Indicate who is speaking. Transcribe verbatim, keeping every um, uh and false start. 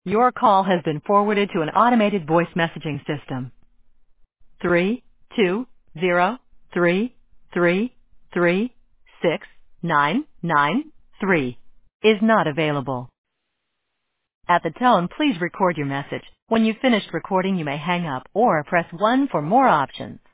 Speaker 1: Your call has been forwarded to an automated voice messaging system. Three two zero three three three six nine nine three is not available. At the tone, please record your message. When you've finished recording, you may hang up or press one for more options.